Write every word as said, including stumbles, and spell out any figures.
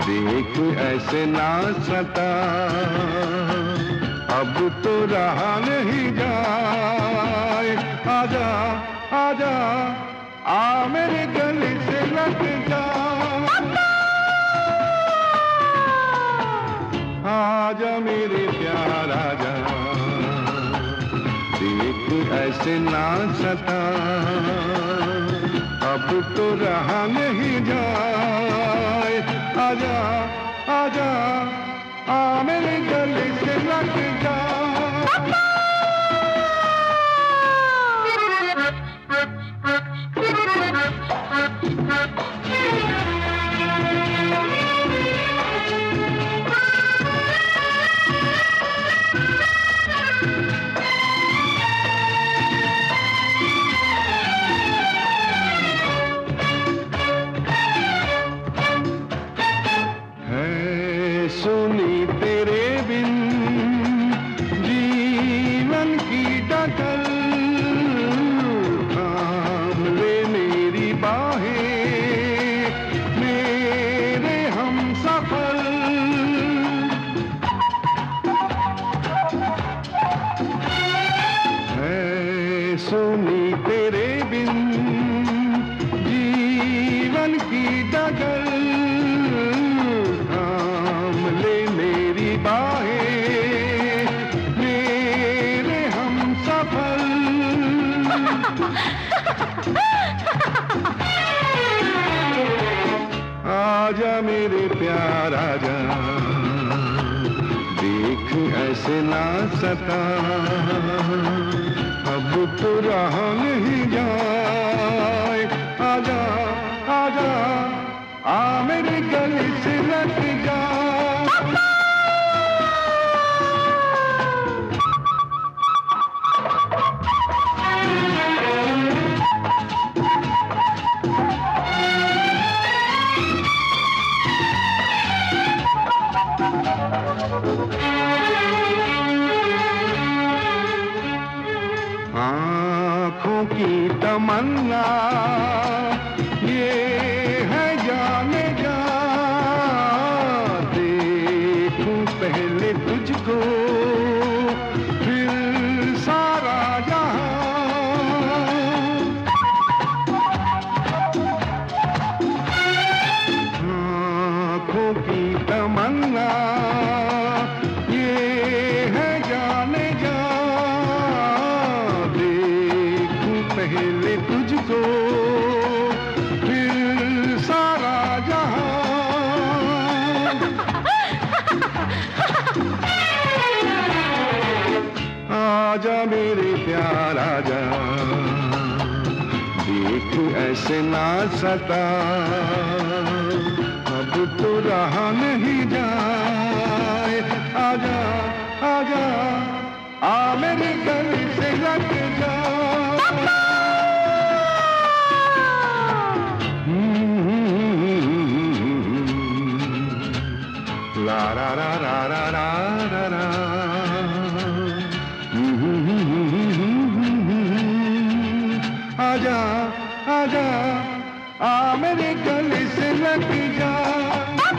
देख ऐसे ना सता, अब तो रहा नहीं जाए। आजा आजा आ मेरे गले से लग जा, आजा मेरे प्यार आजा, देख ऐसे ना सता, अब तो रहा नहीं जाए। आजा आजा आ मेरे गले से लग जा। सुनी तेरे बिन जीवन की डगर, थाम ले मेरी बाहें मेरे हमसफर। है सुनी तेरे बिन जीवन की डगर, आजा मेरे प्यार आजा, देख ऐसे ना सता, अब तो रहा नहीं जाए। आजा आजा आ मेरे गले से लग जा। आँखों की तमन्ना ये है जाने जा, देखूं पहले तुझको फिर सारा जहां। आँखों की तमन्ना पहले तुझको फिर सारा जहां। आजा मेरे प्यार आजा, देख ऐसे ना सता, अब तो रहा नहीं जाए। आजा आजा आ मेरे गले से लग जा। La la la la la la la, आजा आजा आ मेरे गले से लग जा।